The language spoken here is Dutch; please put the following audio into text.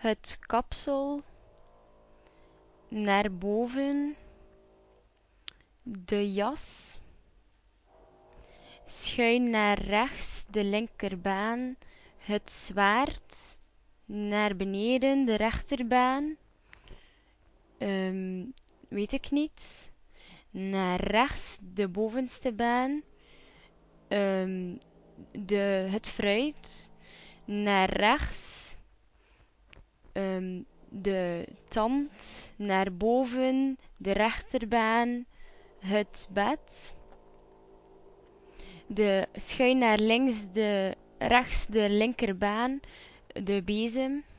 het kapsel, naar boven, de jas, schuin naar rechts, de linkerbaan, het zwaard, naar beneden, de rechterbaan, weet ik niet, naar rechts, de bovenste baan, het fruit, naar rechts, de tand, naar boven, de rechterbaan, het bed, schuin naar links, rechts, de linkerbaan, de bezem,